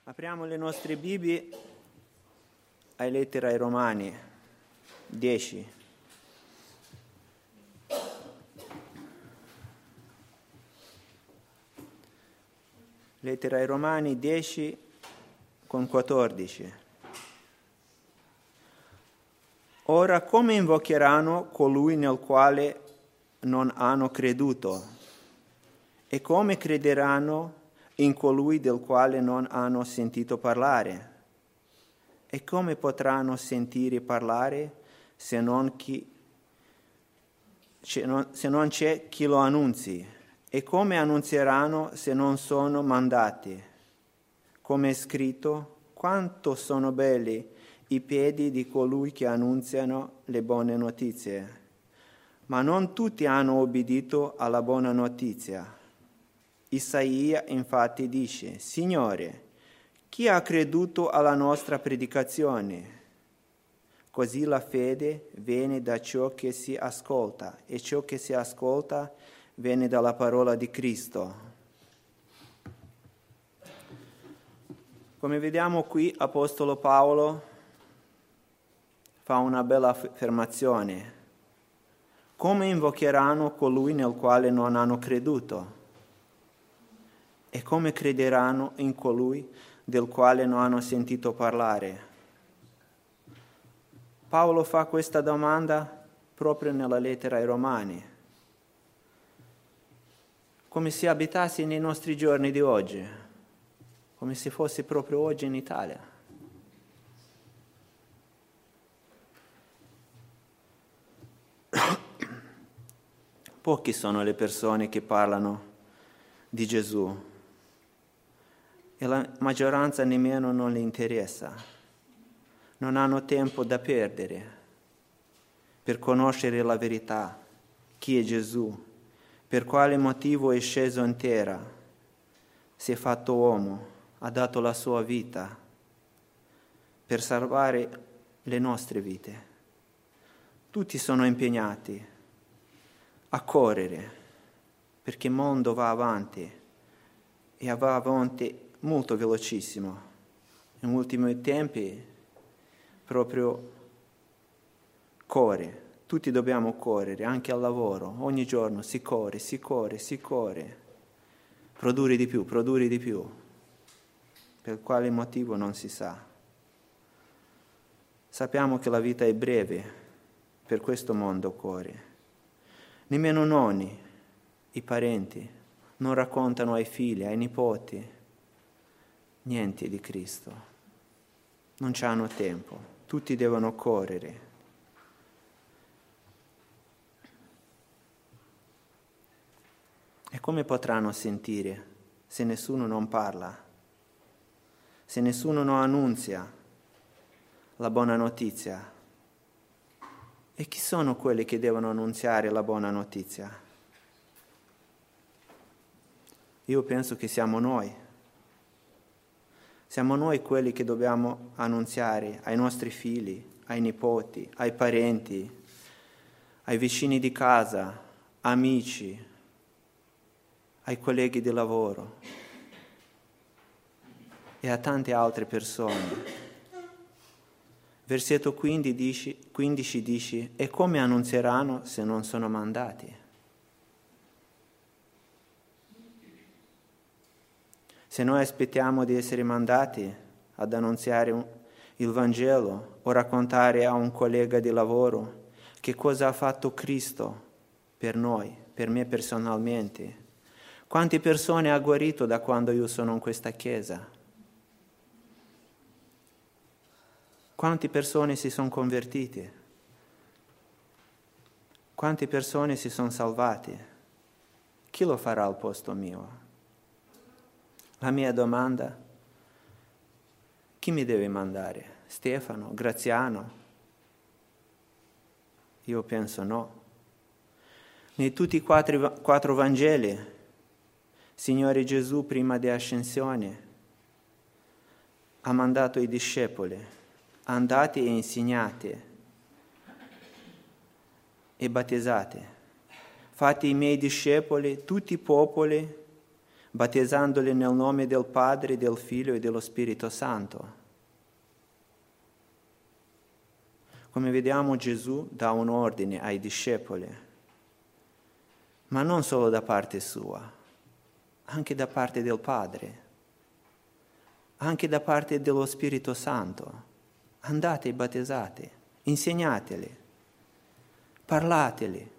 Apriamo le nostre Bibbie ai Lettera ai Romani 10. Lettera ai Romani 10 con 14. Ora come invocheranno colui nel quale non hanno creduto? E come crederanno in colui del quale non hanno sentito parlare? E come potranno sentire parlare se non c'è chi lo annunzi? E come annunzieranno se non sono mandati? Come è scritto, quanto sono belli i piedi di colui che annunziano le buone notizie. Ma non tutti hanno obbedito alla buona notizia. Isaia infatti dice: Signore, chi ha creduto alla nostra predicazione? Così la fede viene da ciò che si ascolta, e ciò che si ascolta viene dalla parola di Cristo. Come vediamo qui, Apostolo Paolo fa una bella affermazione. Come invocheranno colui nel quale non hanno creduto? E come crederanno in colui del quale non hanno sentito parlare? Paolo fa questa domanda proprio nella lettera ai Romani, come se abitasse nei nostri giorni di oggi, come se fosse proprio oggi in Italia. Pochi sono le persone che parlano di Gesù e la maggioranza nemmeno non le interessa. Non hanno tempo da perdere per conoscere la verità, chi è Gesù, per quale motivo è sceso in terra, si è fatto uomo, ha dato la sua vita per salvare le nostre vite. Tutti sono impegnati a correre perché il mondo va avanti e va avanti molto velocissimo. In ultimi tempi proprio corre, tutti dobbiamo correre, anche al lavoro, ogni giorno si corre, produrre di più, per quale motivo non si sa. Sappiamo che la vita è breve, per questo mondo corre. Nemmeno nonni, i parenti, non raccontano ai figli, ai nipoti, niente di Cristo. Non c'hanno tempo, tutti devono correre. E come potranno sentire se nessuno non parla? Se nessuno non annunzia la buona notizia? E chi sono quelli che devono annunziare la buona notizia? Io penso che siamo noi. Siamo noi quelli che dobbiamo annunziare ai nostri figli, ai nipoti, ai parenti, ai vicini di casa, amici, ai colleghi di lavoro e a tante altre persone. Versetto 15 dice: e come annunzieranno se non sono mandati? Se noi aspettiamo di essere mandati ad annunziare il Vangelo o raccontare a un collega di lavoro che cosa ha fatto Cristo per noi, per me personalmente, quante persone ha guarito da quando io sono in questa chiesa? Quante persone si sono convertite? Quante persone si sono salvate? Chi lo farà al posto mio? La mia domanda: chi mi deve mandare? Stefano? Graziano? Io penso no. Nei tutti i quattro Vangeli, Signore Gesù prima di ascensione ha mandato i discepoli: andate e insegnate e battezzate. Fate i miei discepoli tutti i popoli, battezzandoli nel nome del Padre, del Figlio e dello Spirito Santo. Come vediamo, Gesù dà un ordine ai discepoli, ma non solo da parte sua, anche da parte del Padre, anche da parte dello Spirito Santo. Andate e battezzate, insegnateli, parlateli.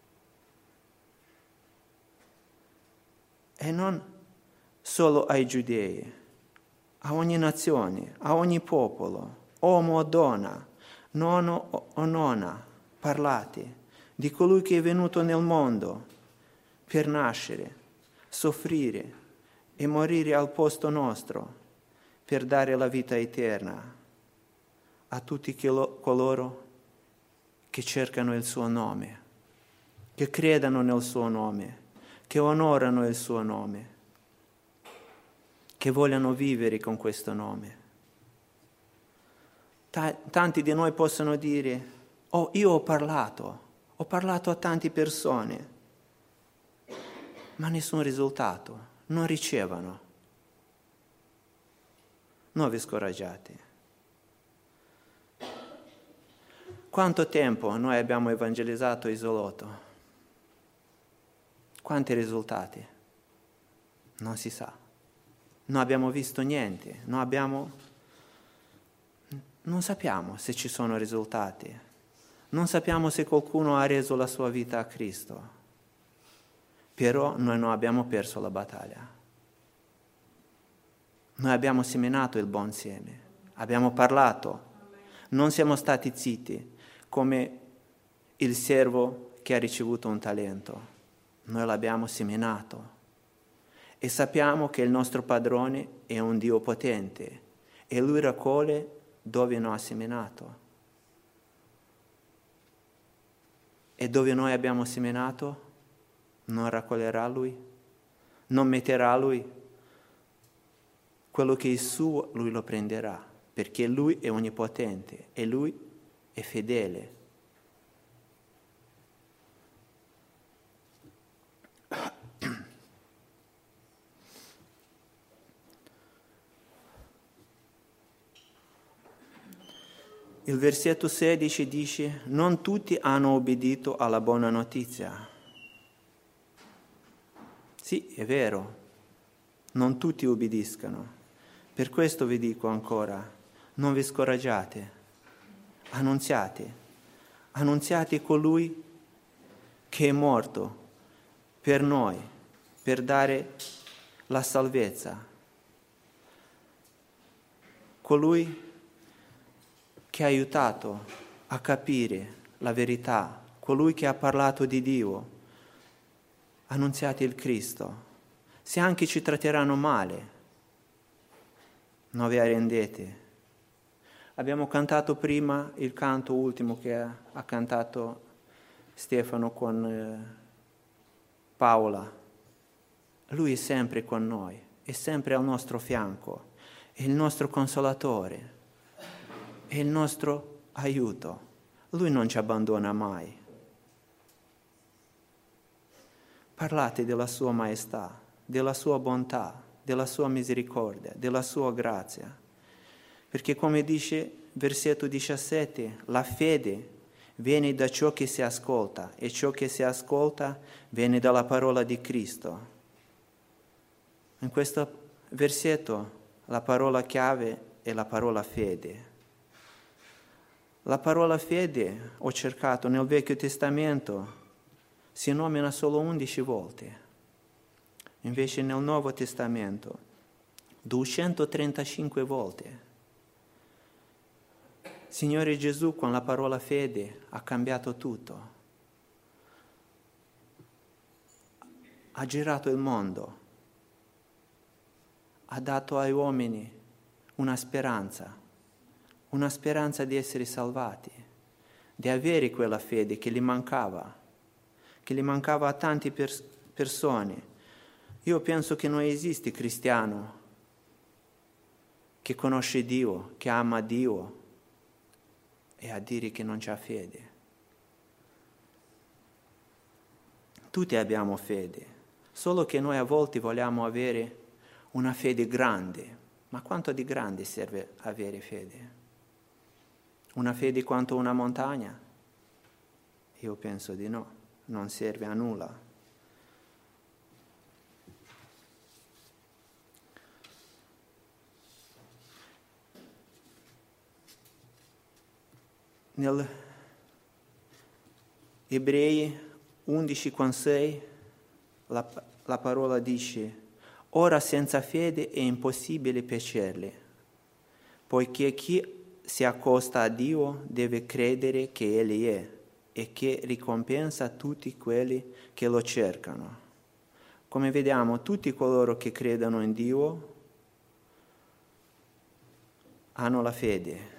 E non solo ai giudei, a ogni nazione, a ogni popolo, uomo o donna, nonno o nonna, parlate di colui che è venuto nel mondo per nascere, soffrire e morire al posto nostro per dare la vita eterna a tutti coloro che cercano il suo nome, che credano nel suo nome, che onorano il suo nome, che vogliono vivere con questo nome. Tanti di noi possono dire: oh, io ho parlato a tante persone, ma nessun risultato, non ricevono. Non vi scoraggiate. Quanto tempo noi abbiamo evangelizzato isolato? Quanti risultati? Non si sa. Non abbiamo visto niente, non sappiamo se ci sono risultati, non sappiamo se qualcuno ha reso la sua vita a Cristo, però noi non abbiamo perso la battaglia. Noi abbiamo seminato il buon seme, abbiamo parlato, non siamo stati zitti come il servo che ha ricevuto un talento. Noi l'abbiamo seminato e sappiamo che il nostro padrone è un Dio potente e Lui raccoglie dove non ha seminato. E dove noi abbiamo seminato, non raccoglierà Lui, non metterà Lui. Quello che è suo, Lui lo prenderà, perché Lui è onnipotente e Lui è fedele. Il versetto 16 dice: non tutti hanno obbedito alla buona notizia. Sì, è vero, non tutti obbediscono. Per questo vi dico ancora, non vi scoraggiate, annunziate colui che è morto per noi, per dare la salvezza. Colui che ha aiutato a capire la verità, colui che ha parlato di Dio. Annunziate il Cristo. Se anche ci tratteranno male, non vi arrendete. Abbiamo cantato prima il canto ultimo che ha cantato Stefano con Paola. Lui è sempre con noi, è sempre al nostro fianco, è il nostro consolatore, è il nostro aiuto. Lui non ci abbandona mai. Parlate della sua maestà, della sua bontà, della sua misericordia, della sua grazia. Perché come dice versetto 17, la fede viene da ciò che si ascolta e ciò che si ascolta viene dalla parola di Cristo. In questo versetto la parola chiave è la parola fede. La parola fede, ho cercato nel Vecchio Testamento, si nomina solo 11 volte. Invece nel Nuovo Testamento 235 volte. Signore Gesù con la parola fede ha cambiato tutto. Ha girato il mondo. Ha dato ai uomini una speranza di essere salvati, di avere quella fede che gli mancava a tante persone. Io penso che non esiste cristiano che conosce Dio, che ama Dio e a dire che non c'ha fede. Tutti abbiamo fede, Solo che noi a volte vogliamo avere una fede grande. Ma quanto di grande serve avere fede? Una fede quanto una montagna? Io penso di no, non serve a nulla. Nel Ebrei 11,6 la parola dice: ora senza fede è impossibile piacerle, poiché chi si accosta a Dio deve credere che Egli è e che ricompensa tutti quelli che lo cercano. Come vediamo, tutti coloro che credono in Dio hanno la fede.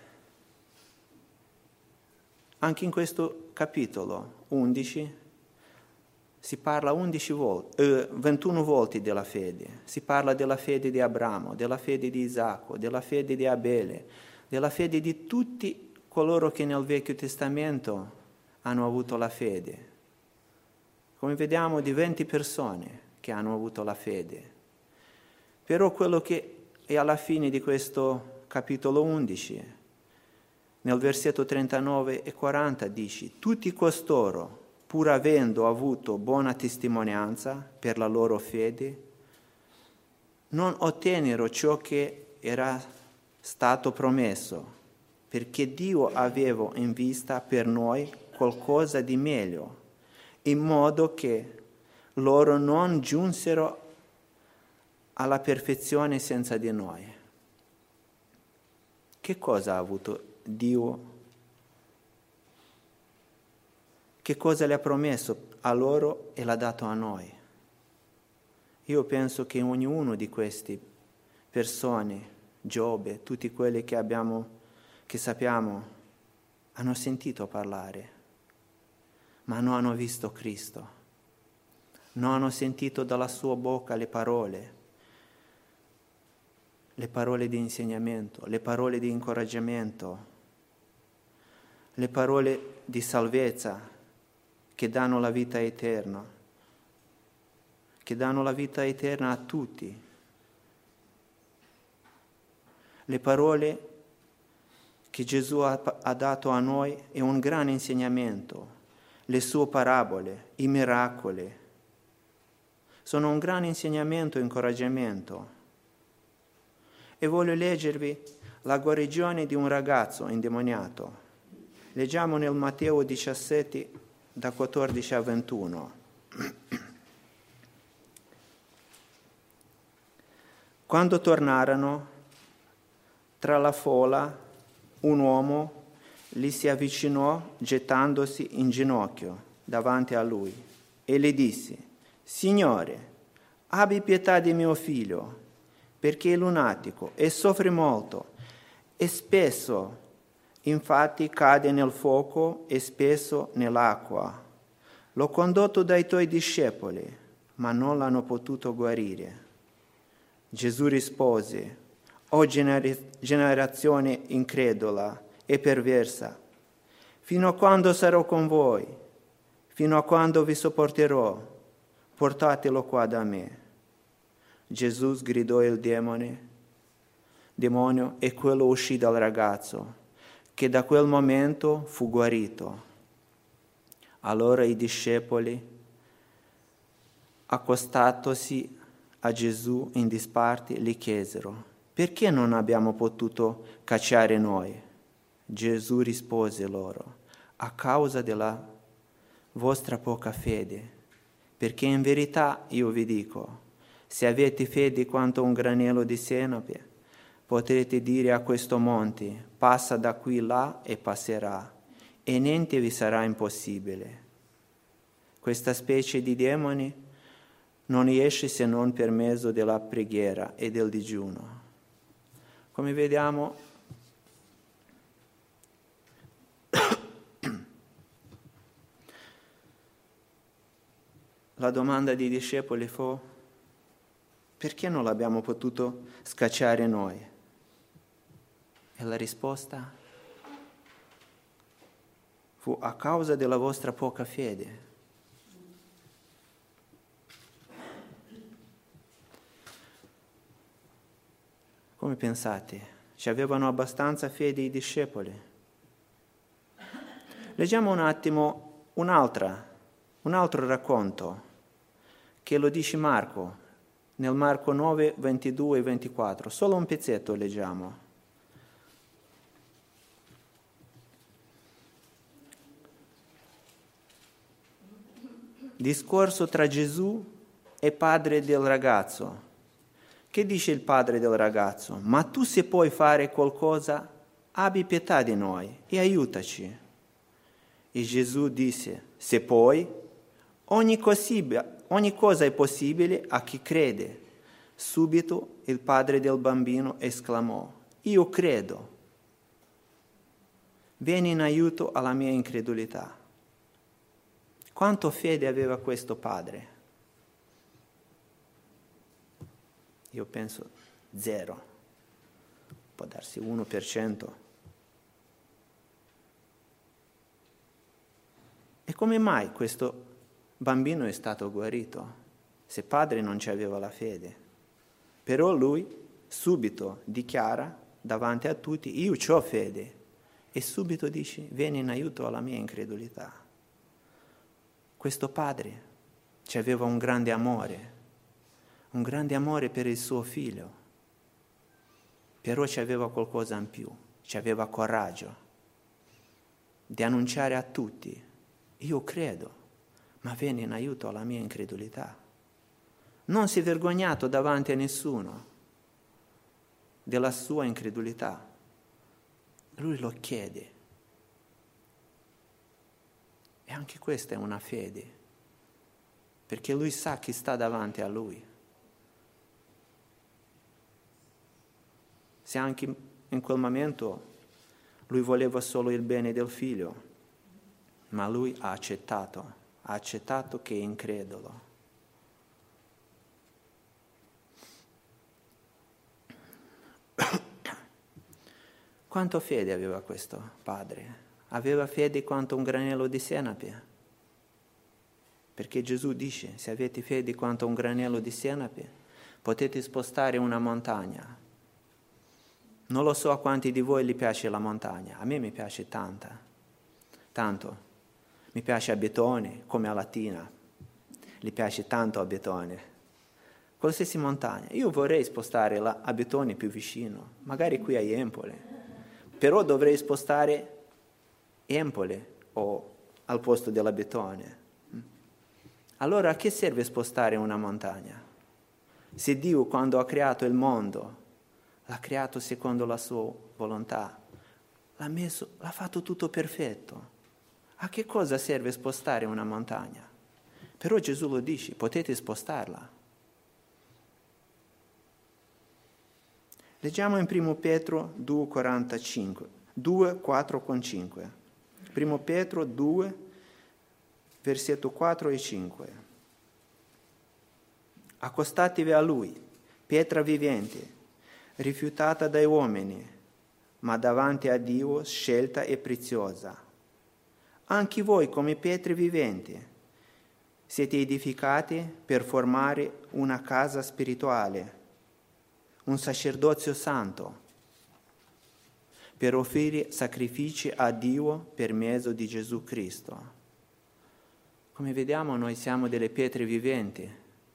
Anche in questo capitolo 11 si parla 21 volte della fede. Si parla della fede di Abramo, della fede di Isacco, della fede di Abele, della fede di tutti coloro che nel Vecchio Testamento hanno avuto la fede. Come vediamo, di 20 persone che hanno avuto la fede. Però quello che è alla fine di questo capitolo 11, nel versetto 39 e 40 dice: tutti costoro, pur avendo avuto buona testimonianza per la loro fede, non ottennero ciò che era stato promesso, perché Dio aveva in vista per noi qualcosa di meglio, in modo che loro non giunsero alla perfezione senza di noi. Che cosa ha avuto Dio? Che cosa le ha promesso a loro e l'ha dato a noi? Io penso che ognuno di queste persone, Giobbe, tutti quelli che sappiamo, hanno sentito parlare, ma non hanno visto Cristo. Non hanno sentito dalla sua bocca le parole di insegnamento, le parole di incoraggiamento, le parole di salvezza che danno la vita eterna, a tutti. Le parole che Gesù ha dato a noi è un grande insegnamento, le sue parabole, i miracoli, sono un grande insegnamento e incoraggiamento. E voglio leggervi la guarigione di un ragazzo indemoniato. Leggiamo nel Matteo 17, da 14 a 21. Quando tornarono, tra la folla, un uomo gli si avvicinò gettandosi in ginocchio davanti a lui e le disse: Signore, abbi pietà di mio figlio, perché è lunatico e soffre molto, e spesso infatti cade nel fuoco e spesso nell'acqua. L'ho condotto dai tuoi discepoli, ma non l'hanno potuto guarire. Gesù rispose: O generazione incredula e perversa, fino a quando sarò con voi? Fino a quando vi sopporterò? Portatelo qua da me. Gesù sgridò il demonio e quello uscì dal ragazzo, che da quel momento fu guarito. Allora i discepoli, accostatosi a Gesù in disparte, gli chiesero: perché non abbiamo potuto cacciare noi? Gesù rispose loro: a causa della vostra poca fede, perché in verità io vi dico, se avete fede quanto un granello di senape, potrete dire a questo monte: passa da qui là e passerà, e niente vi sarà impossibile. Questa specie di demoni non riesce se non per mezzo della preghiera e del digiuno. Come vediamo, la domanda dei discepoli fu: perché non l'abbiamo potuto scacciare noi? E la risposta fu: a causa della vostra poca fede. Come pensate? Ci avevano abbastanza fede i discepoli? Leggiamo un attimo un altro racconto che lo dice Marco, nel Marco 9, 22 e 24. Solo un pezzetto leggiamo. Discorso tra Gesù e padre del ragazzo. Che dice il padre del ragazzo? Ma tu se puoi fare qualcosa, abbi pietà di noi e aiutaci. E Gesù disse, se puoi, ogni cosa è possibile a chi crede. Subito il padre del bambino esclamò, io credo. Vieni in aiuto alla mia incredulità. Quanto fede aveva questo padre? Io penso 0, può darsi 1%. E come mai questo bambino è stato guarito se padre non ci aveva la fede? Però lui subito dichiara davanti a tutti, io ho fede, e subito dice, vieni in aiuto alla mia incredulità. Questo padre ci aveva un grande amore per il suo figlio, però ci aveva qualcosa in più, ci aveva coraggio di annunciare a tutti, io credo, ma vieni in aiuto alla mia incredulità. Non si è vergognato davanti a nessuno della sua incredulità, lui lo chiede. E anche questa è una fede, perché lui sa chi sta davanti a lui. Se anche in quel momento lui voleva solo il bene del figlio, ma lui ha accettato che è incredulo. Quanto fede aveva questo padre? Aveva fede quanto un granello di senape. Perché Gesù dice, se avete fede quanto un granello di senape, potete spostare una montagna. Non lo so a quanti di voi gli piace la montagna, a me mi piace tanto. Mi piace a Betone, come a Latina, gli piace tanto a Betone. Qualsiasi montagna. Io vorrei spostare a Betone più vicino, magari qui a Empoli, però dovrei spostare Empoli o al posto della Betone. Allora a che serve spostare una montagna? Se Dio quando ha creato il mondo l'ha creato secondo la sua volontà, l'ha fatto tutto perfetto, a che cosa serve spostare una montagna? Però Gesù lo dice, potete spostarla. Leggiamo in 1 Pietro 2, 4 con 5. 1 Pietro 2, versetto 4 e 5. Accostatevi a Lui, pietra vivente, rifiutata dai uomini, ma davanti a Dio scelta e preziosa. Anche voi, come pietre viventi, siete edificati per formare una casa spirituale, un sacerdozio santo, per offrire sacrifici a Dio per mezzo di Gesù Cristo. Come vediamo, noi siamo delle pietre viventi.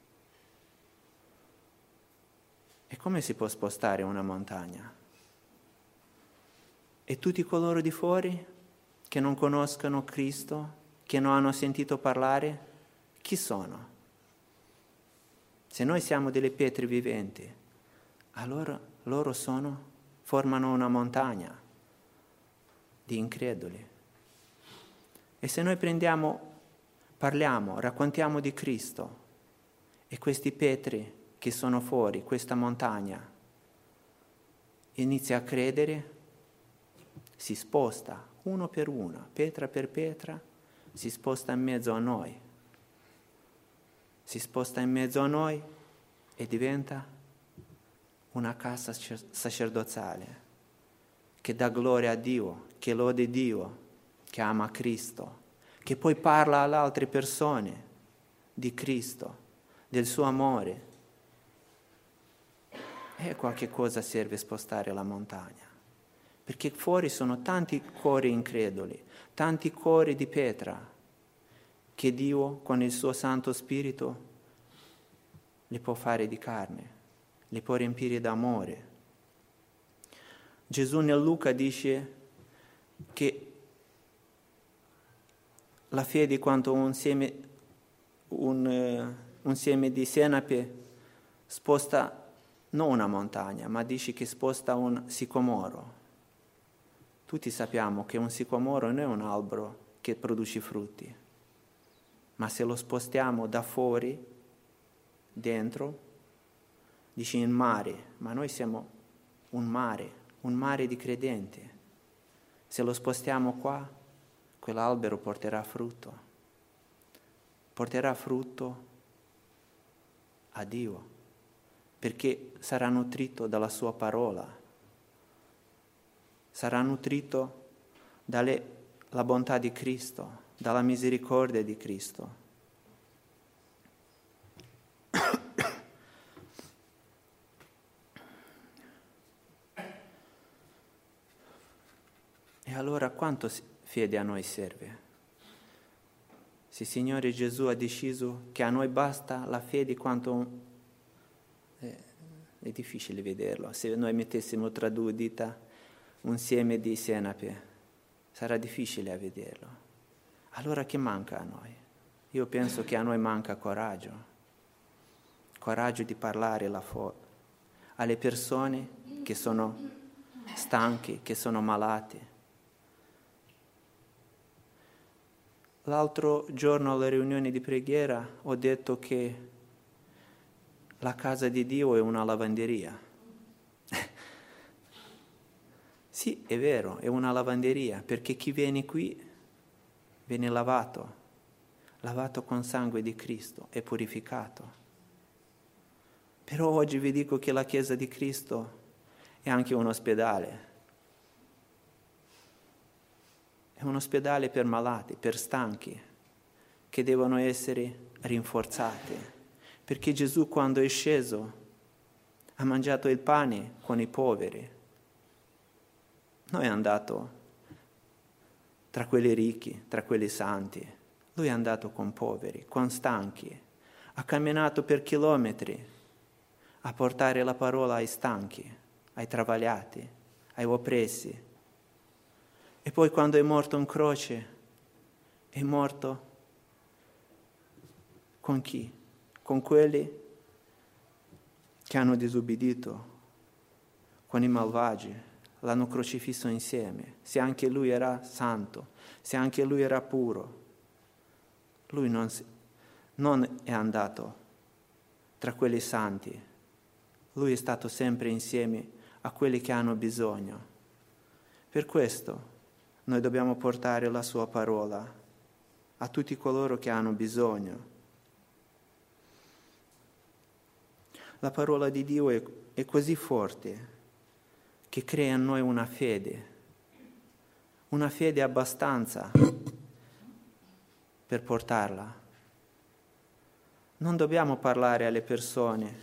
E come si può spostare una montagna? E tutti coloro di fuori che non conoscono Cristo, che non hanno sentito parlare, chi sono? Se noi siamo delle pietre viventi, allora loro formano una montagna di increduli. E se noi parliamo, raccontiamo di Cristo, e questi pietre che sono fuori, questa montagna, inizia a credere, si sposta uno per uno, pietra per pietra, si sposta in mezzo a noi. Si sposta in mezzo a noi e diventa una casa sacerdotale che dà gloria a Dio, che lode Dio, che ama Cristo, che poi parla alle altre persone di Cristo, del suo amore. e qualche cosa serve spostare la montagna. Perché fuori sono tanti cuori increduli, tanti cuori di pietra, che Dio con il suo Santo Spirito li può fare di carne, li può riempire d'amore. Gesù nel Luca dice che la fede quanto un seme di senape sposta non una montagna, ma dice che sposta un sicomoro. Tutti sappiamo che un sicomoro non è un albero che produce frutti, ma se lo spostiamo da fuori, dentro, dice in mare, ma noi siamo un mare di credenti. Se lo spostiamo qua, quell'albero porterà frutto a Dio, perché sarà nutrito dalla sua parola, sarà nutrito dalla bontà di Cristo, dalla misericordia di Cristo. E allora quanto fede a noi serve? Se il Signore Gesù ha deciso che a noi basta la fede quanto è difficile vederlo. Se noi mettessimo tra due dita un seme di senape, sarà difficile a vederlo. Allora che manca a noi? Io penso che a noi manca coraggio di parlare alle persone che sono stanche, che sono malate. L'altro giorno alla riunione di preghiera ho detto che la casa di Dio è una lavanderia. Sì, è vero, è una lavanderia, perché chi viene qui viene lavato con sangue di Cristo, è purificato. Però oggi vi dico che la Chiesa di Cristo è anche un ospedale. È un ospedale per malati, per stanchi, che devono essere rinforzati. Perché Gesù quando è sceso ha mangiato il pane con i poveri. Non è andato tra quelli ricchi, tra quelli santi. Lui è andato con poveri, con stanchi. Ha camminato per chilometri a portare la parola ai stanchi, ai travagliati, ai oppressi. E poi quando è morto in croce, è morto con chi? Con quelli che hanno disobbedito, con i malvagi, l'hanno crocifisso insieme. Se anche lui era santo, se anche lui era puro, lui non è andato tra quelli santi, lui è stato sempre insieme a quelli che hanno bisogno. Per questo noi dobbiamo portare la sua parola a tutti coloro che hanno bisogno. La parola di Dio è così forte che crea in noi una fede abbastanza per portarla. Non dobbiamo parlare alle persone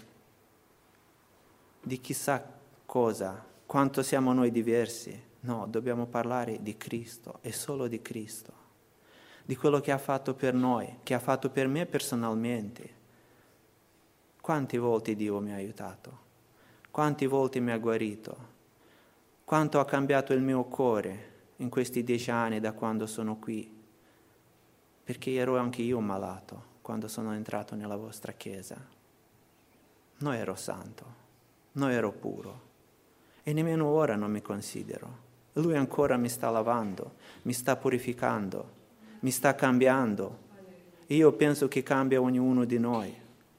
di chissà cosa, quanto siamo noi diversi. No, dobbiamo parlare di Cristo e solo di Cristo, di quello che ha fatto per noi, che ha fatto per me personalmente. Quante volte Dio mi ha aiutato, quante volte mi ha guarito, quanto ha cambiato il mio cuore in questi 10 anni da quando sono qui, perché ero anche io malato quando sono entrato nella vostra chiesa. Non ero santo, non ero puro e nemmeno ora non mi considero. Lui ancora mi sta lavando, mi sta purificando, mi sta cambiando. E io penso che cambia ognuno di noi.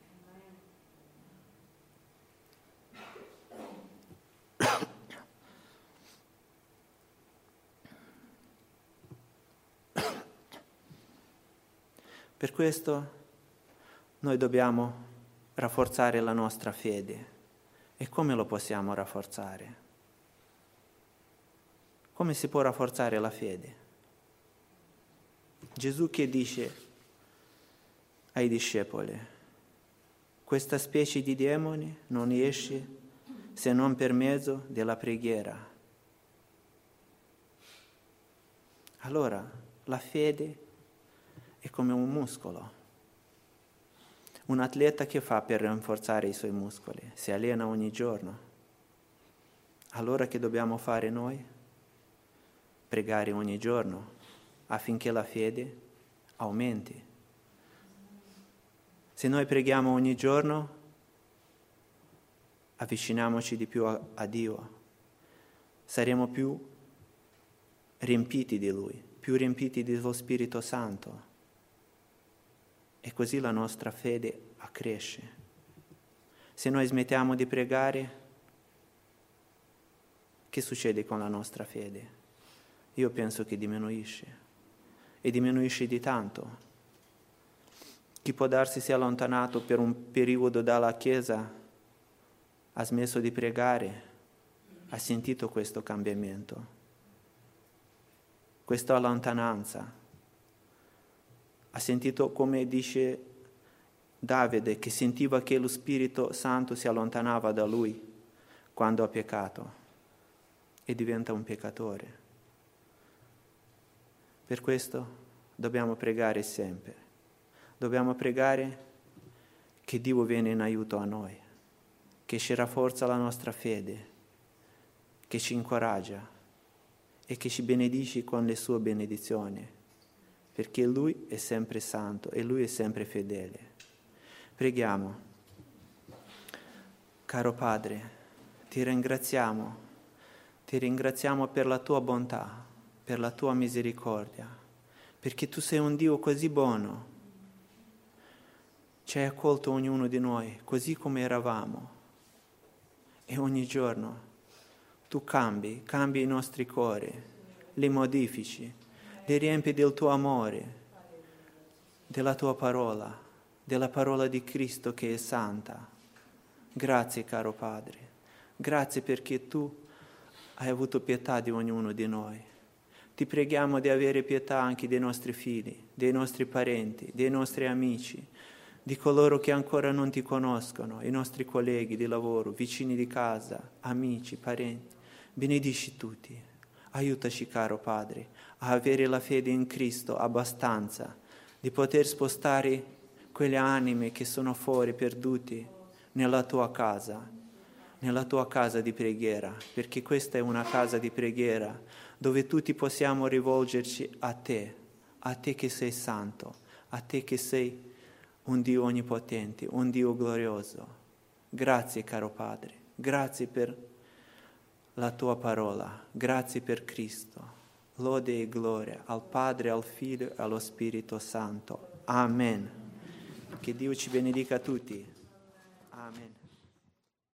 Per questo noi dobbiamo rafforzare la nostra fede. E come lo possiamo rafforzare? Come si può rafforzare la fede? Gesù che dice ai discepoli: questa specie di demoni non esce se non per mezzo della preghiera. Allora, la fede è come un muscolo. Un atleta che fa per rinforzare i suoi muscoli? Si allena ogni giorno. Allora che dobbiamo fare noi? Pregare ogni giorno affinché la fede aumenti. Se noi preghiamo ogni giorno, avviciniamoci di più a Dio, saremo più riempiti di Lui, più riempiti dello Spirito Santo, e così la nostra fede accresce. Se noi smettiamo di pregare, che succede con la nostra fede? Io penso che diminuisce, e diminuisce di tanto. Chi può darsi sia allontanato per un periodo dalla Chiesa, ha smesso di pregare, ha sentito questo cambiamento, questa allontananza. Ha sentito, come dice Davide, che sentiva che lo Spirito Santo si allontanava da lui quando ha peccato e diventa un peccatore. Per questo dobbiamo pregare sempre. Dobbiamo pregare che Dio viene in aiuto a noi, che ci rafforza la nostra fede, che ci incoraggia e che ci benedice con le sue benedizioni, perché Lui è sempre santo e Lui è sempre fedele. Preghiamo. Caro Padre, ti ringraziamo per la tua bontà, per la tua misericordia, perché tu sei un Dio così buono. Ci hai accolto ognuno di noi così come eravamo, e ogni giorno tu cambi i nostri cuori, li modifici, li riempi del tuo amore, della tua parola, della parola di Cristo che è santa. Grazie, caro Padre, grazie perché tu hai avuto pietà di ognuno di noi. Ti preghiamo di avere pietà anche dei nostri figli, dei nostri parenti, dei nostri amici, di coloro che ancora non ti conoscono, i nostri colleghi di lavoro, vicini di casa, amici, parenti. Benedici tutti. Aiutaci, caro Padre, a avere la fede in Cristo abbastanza di poter spostare quelle anime che sono fuori, perduti, nella tua casa di preghiera, perché questa è una casa di preghiera dove tutti possiamo rivolgerci a te che sei santo, a te che sei un Dio onnipotente, un Dio glorioso. Grazie, caro Padre, grazie per la tua parola, grazie per Cristo. Lode e gloria al Padre, al Figlio e allo Spirito Santo. Amen. Che Dio ci benedica tutti. Amen.